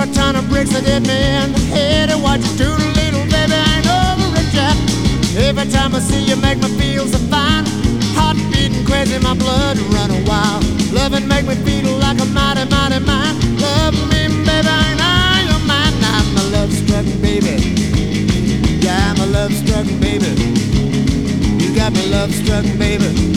a ton of bricks that hit me in the head. And what you do to little baby ain't over it yet. Every time I see you make me feel so fine. Heart beating crazy, my blood running wild. Loving make me feel like a mighty, mighty man. Love me, baby, ain't I your man? I'm a love-struck baby. Yeah, I'm a love-struck baby. You got me love-struck baby.